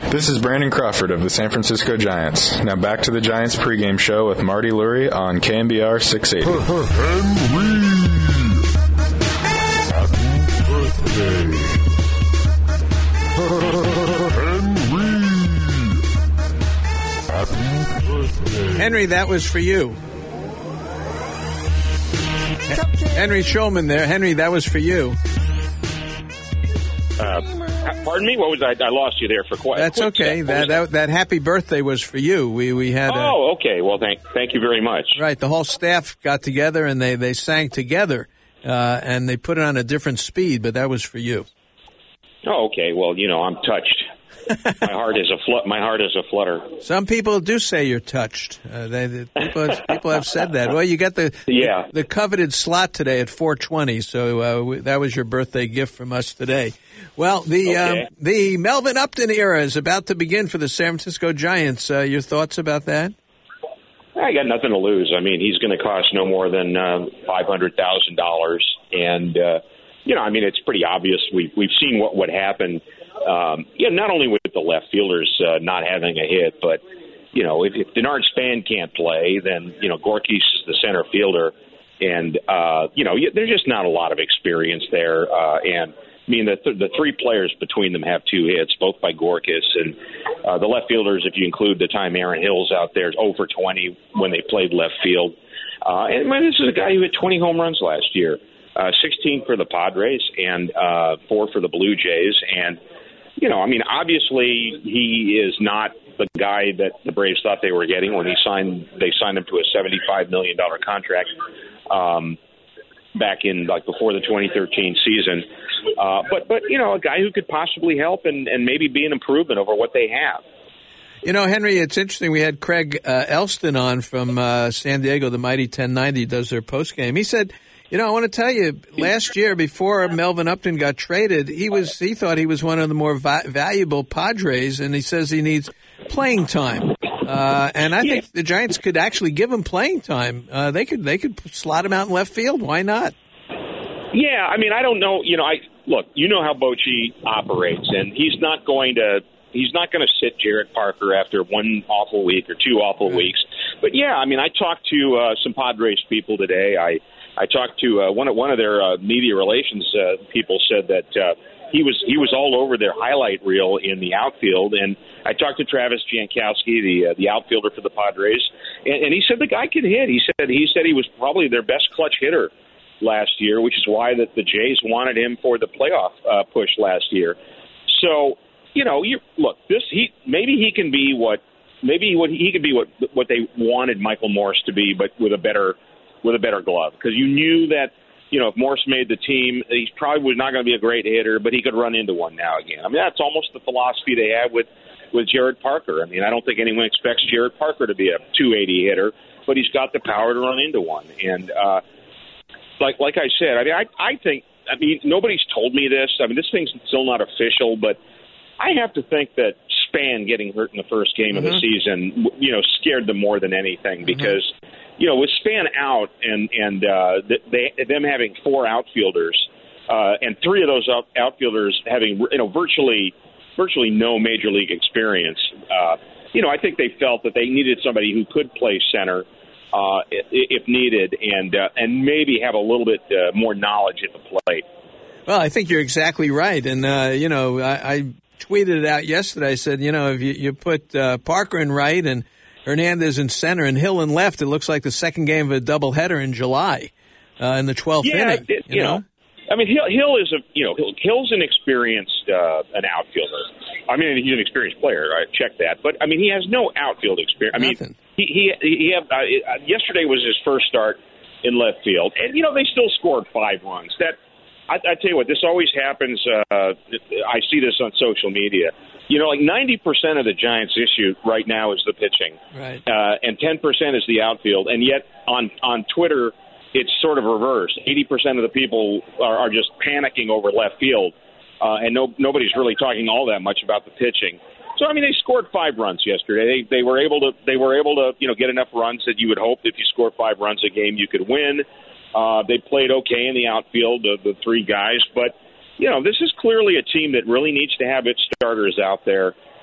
This is Brandon Crawford of the San Francisco Giants. Now back to the Giants pregame show with Marty Lurie on KMBR 680. Henry, that was for you. Henry Shulman there. Henry, that was for you. Pardon me? What was I lost you there for quite. That's okay. That happy birthday was for you. We had. Oh, okay. Well, thank you very much. Right. The whole staff got together and they sang together, and they put it on a different speed. But that was for you. Oh, okay. Well, I'm touched. My heart is a flutter. Some people do say you're touched. People have said that. Well, you got the coveted slot today at 4:20, so that was your birthday gift from us today. Well, the Melvin Upton era is about to begin for the San Francisco Giants. Your thoughts about that? I got nothing to lose. I mean, he's going to cost no more than $500,000, and it's pretty obvious. We've seen what happened. Not only with the left fielders not having a hit, but if Denard Span can't play, then Gorkis is the center fielder, and there's just not a lot of experience there. And I mean, the three players between them have 2 hits, both by Gorkis, and the left fielders, if you include the time Aaron Hill's out there, is 0 for 20 when they played left field. This is a guy who hit 20 home runs last year, 16 for the Padres and 4 for the Blue Jays, and obviously he is not the guy that the Braves thought they were getting when they signed him to a $75 million contract back in before the 2013 season. But a guy who could possibly help and maybe be an improvement over what they have. Henry, it's interesting. We had Craig Elston on from San Diego, the Mighty 1090 does their postgame. He said, I want to tell you, last year before Melvin Upton got traded, he thought he was one of the more valuable Padres, and he says he needs playing time. And I think the Giants could actually give him playing time. They could slot him out in left field. Why not? Yeah, I mean, I don't know. Look, how Bochy operates, and he's not going to sit Jared Parker after one awful week or 2 awful weeks. But yeah, I mean, I talked to some Padres people today. I talked to one of their media relations people said that he was all over their highlight reel in the outfield, and I talked to Travis Jankowski, the outfielder for the Padres, and he said the guy can hit. He said he was probably their best clutch hitter last year, which is why the Jays wanted him for the playoff push last year. So maybe he can be what they wanted Michael Morse to be, but with a better glove, because you knew that if Morse made the team, he probably was not going to be a great hitter, but he could run into one now again. I mean, that's almost the philosophy they have with Jared Parker. I mean, I don't think anyone expects Jared Parker to be a 280 hitter, but he's got the power to run into one. And like I said, I think nobody's told me this. I mean, this thing's still not official, but I have to think that Span getting hurt in the first game of the season, scared them more than anything, because with Span out and them having 4 outfielders and 3 of those outfielders having virtually no major league experience, I think they felt that they needed somebody who could play center if needed, and maybe have a little bit more knowledge at the plate. Well, I think you're exactly right, and I tweeted it out yesterday. I said, if you put Parker in right and Hernandez in center and Hill in left, it looks like the second game of a doubleheader in July in the 12th inning. You know? I mean, Hill is Hill's an experienced an outfielder. I mean, he's an experienced player. I checked that, but I mean, he has no outfield experience. I mean, he had yesterday was his first start in left field, and they still scored 5 runs. I tell you what, this always happens. I see this on social media. 90% of the Giants' issue right now is the pitching, right? And 10% is the outfield. And yet on Twitter, it's sort of reversed. 80% of the people are just panicking over left field, and nobody's really talking all that much about the pitching. So I mean, they scored 5 runs yesterday. They were able to get enough runs that you would hope if you score 5 runs a game you could win. They played okay in the outfield, the 3 guys, but this is clearly a team that really needs to have its starters out there.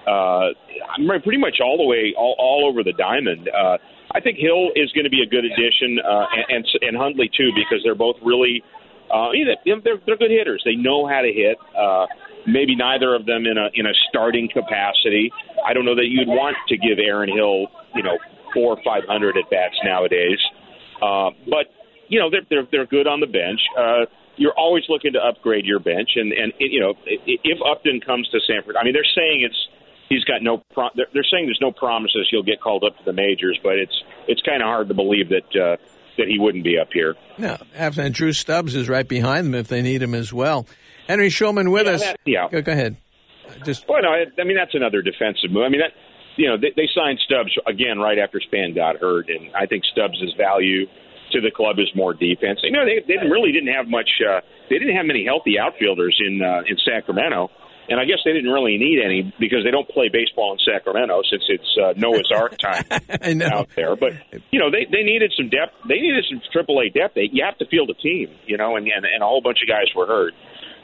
pretty much all the way, all over the diamond. I think Hill is going to be a good addition, and Hundley too, because they're both really, they're good hitters. They know how to hit. Maybe neither of them in a starting capacity. I don't know that you'd want to give Aaron Hill, 400 or 500 at bats nowadays. But they're good on the bench. You're always looking to upgrade your bench, and if Upton comes to Sanford, they're saying he's got no. They're saying there's no promises he'll get called up to the majors, but it's kind of hard to believe that he wouldn't be up here. No, and Drew Stubbs is right behind them if they need him as well. Henry Schulman with us. Go ahead. That's another defensive move. They signed Stubbs again right after Span got hurt, and I think Stubbs' value to the club is more defense. They didn't have much. They didn't have many healthy outfielders in Sacramento, and I guess they didn't really need any because they don't play baseball in Sacramento since it's Noah's Ark time out there. But they needed some depth. They needed some AAA depth. You have to field a team, and a whole bunch of guys were hurt.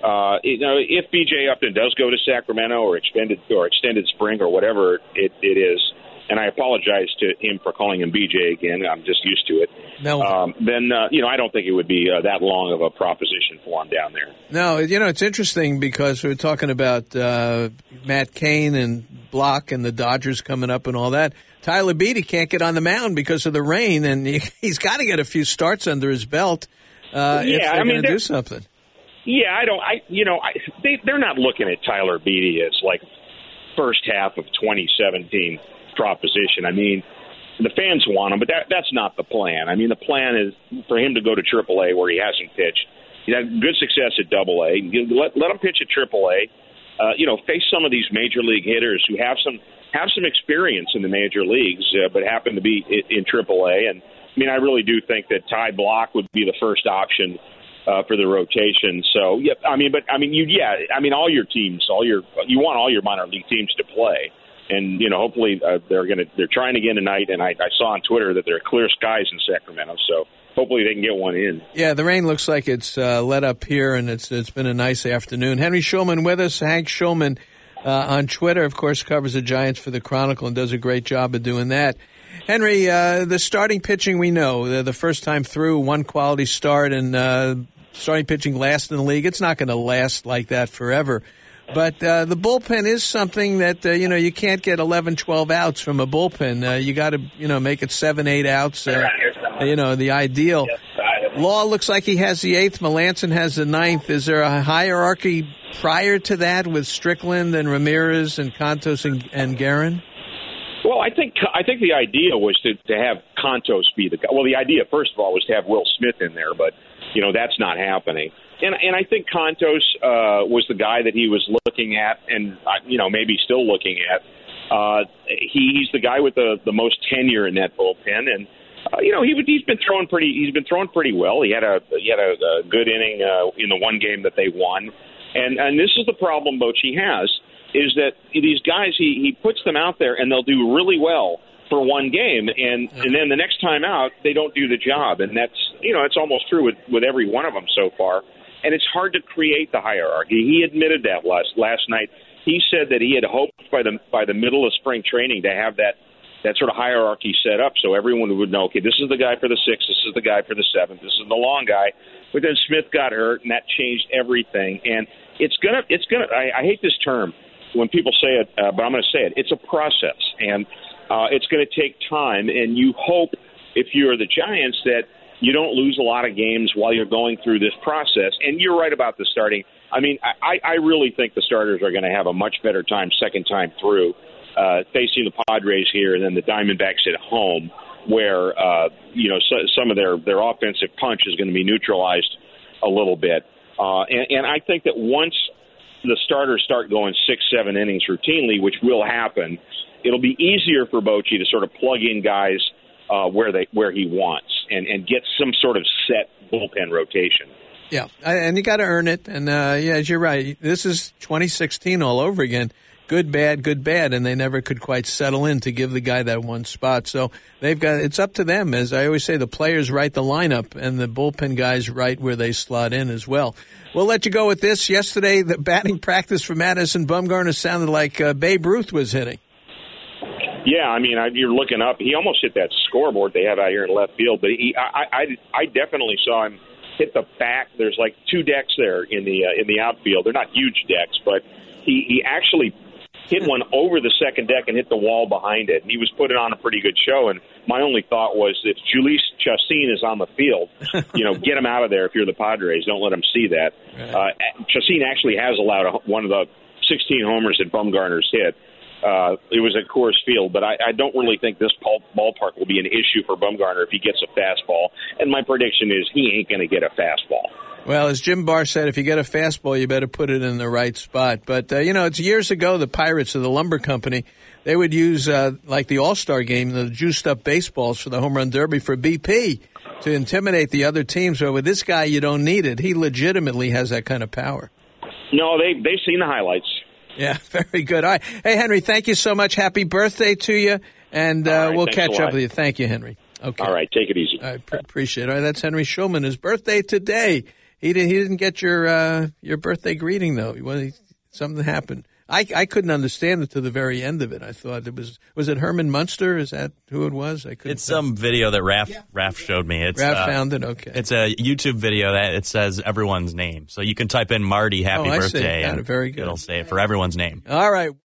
If B.J. Upton does go to Sacramento or extended spring or whatever it is, and I apologize to him for calling him B.J. again, I'm just used to it. No. Then I don't think it would be that long of a proposition for him down there. No, it's interesting because we're talking about Matt Cain and Block and the Dodgers coming up and all that. Tyler Beatty can't get on the mound because of the rain, and he's got to get a few starts under his belt if they're going to do something. Yeah, they're not looking at Tyler Beatty as like first half of 2017 proposition. The fans want him, but that's not the plan. The plan is for him to go to AAA where he hasn't pitched. He had good success at AA. Let him pitch at AAA. Face some of these major league hitters who have some experience in the major leagues, but happen to be in AAA. And I really do think that Ty Block would be the first option for the rotation. So all your teams, you want all your minor league teams to play, and hopefully they're trying again tonight. And I saw on Twitter that there are clear skies in Sacramento, so hopefully they can get one in. Yeah, the rain looks like it's let up here, and it's been a nice afternoon. Henry Schulman with us. Hank Schulman on Twitter, of course, covers the Giants for the Chronicle and does a great job of doing that. Henry, the starting pitching, we know the first time through, one quality start, and starting pitching last in the league. It's not going to last like that forever. But the bullpen is something that, you can't get 11, 12 outs from a bullpen. You got to, make it 7, 8 outs, the ideal. Law looks like he has the 8th. Melanson has the 9th. Is there a hierarchy prior to that with Strickland and Ramirez and Contos and Guerin? Well, I think the idea was to have Contos be the guy. Well, the idea, first of all, was to have Will Smith in there, but that's not happening. And I think Contos was the guy that he was looking at, and maybe still looking at. He's the guy with the most tenure in that bullpen, and he's been throwing pretty well. He had a good inning in the one game that they won, and this is the problem Bochy has, is that these guys he puts them out there and they'll do really well for one game, and then the next time out they don't do the job, and that's it's almost true with every one of them so far. And it's hard to create the hierarchy. He admitted that last night. He said that he had hoped by the middle of spring training to have that sort of hierarchy set up so everyone would know, okay, this is the guy for the 6th, this is the guy for the 7th, this is the long guy. But then Smith got hurt, and that changed everything. And it's gonna. I hate this term when people say it, but I'm going to say it. It's a process, and it's going to take time. And you hope, if you're the Giants, that you don't lose a lot of games while you're going through this process. And you're right about the starting. I really think the starters are going to have a much better time second time through, facing the Padres here and then the Diamondbacks at home, where some of their offensive punch is going to be neutralized a little bit. And I think that once the starters start going 6-7 innings routinely, which will happen, it'll be easier for Bochy to sort of plug in guys where he wants and get some sort of set bullpen rotation. Yeah, and you got to earn it. And as you're right, this is 2016 all over again. good, bad, and they never could quite settle in to give the guy that one spot. So it's up to them. As I always say, the players write the lineup, and the bullpen guys write where they slot in as well. We'll let you go with this. Yesterday, the batting practice for Madison Bumgarner sounded like Babe Ruth was hitting. Yeah, I mean, you're looking up. He almost hit that scoreboard they have out here in left field, but I definitely saw him hit the back. There's like two decks there in the outfield. They're not huge decks, but he actually hit one over the second deck and hit the wall behind it. And he was putting on a pretty good show. And my only thought was, if Jhoulys Chacín is on the field, get him out of there if you're the Padres. Don't let him see that. Chacín actually has allowed one of the 16 homers that Bumgarner's hit. It was at Coors Field, but I don't really think this ballpark will be an issue for Bumgarner if he gets a fastball. And my prediction is he ain't going to get a fastball. Well, as Jim Barr said, if you get a fastball, you better put it in the right spot. But, it's years ago, the Pirates of the Lumber Company, they would use, like the All-Star game, the juiced-up baseballs for the Home Run Derby for BP to intimidate the other teams. But with this guy, you don't need it. He legitimately has that kind of power. No, they've seen the highlights. Yeah, very good. All right. Hey, Henry, thank you so much. Happy birthday to you, and we'll catch up with you. Thank you, Henry. Okay. All right, take it easy. I appreciate it. All right, that's Henry Schulman. His birthday today. He didn't get your birthday greeting, though. Something happened. I couldn't understand it to the very end of it. I thought was it Herman Munster? Is that who it was? It's some video that Raph showed me. Raph found it. Okay. It's a YouTube video that it says everyone's name. So you can type in Marty Happy Birthday. And very good. It'll say it for everyone's name. All right.